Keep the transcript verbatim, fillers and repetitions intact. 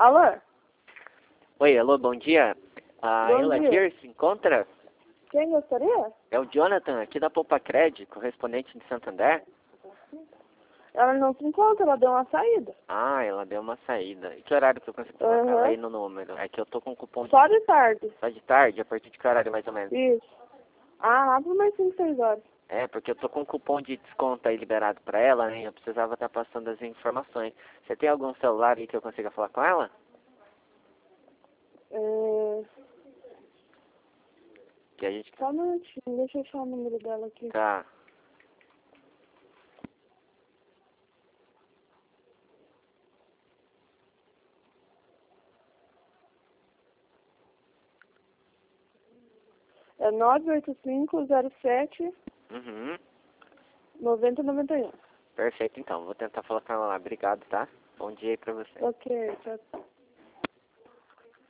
Alô? Oi, alô, bom dia. A Bom Ela dia. Gear se encontra? Quem gostaria? É o Jonathan, aqui da Poupa Cred, correspondente de Santander. Ela não se encontra, ela deu uma saída. Ah, ela deu uma saída. E que horário que eu consigo colocar ela Aham. aí no número? É que eu tô com cupom de... Só de tarde. Só de tarde, a partir de que horário mais ou menos? Isso. Ah, lá por mais cinco, seis horas. É, porque eu tô com cupom de desconto aí liberado pra ela, né? Eu precisava estar passando as informações. Você tem algum celular aí que eu consiga falar com ela? É... Que a gente... Só um minutinho, deixa eu achar o número dela aqui. Tá. É nove oito cinco zero sete Uhum. nove zero nove um. Perfeito, então. Vou tentar falar com ela lá. Obrigado, tá? Bom dia aí pra você. Ok, tchau.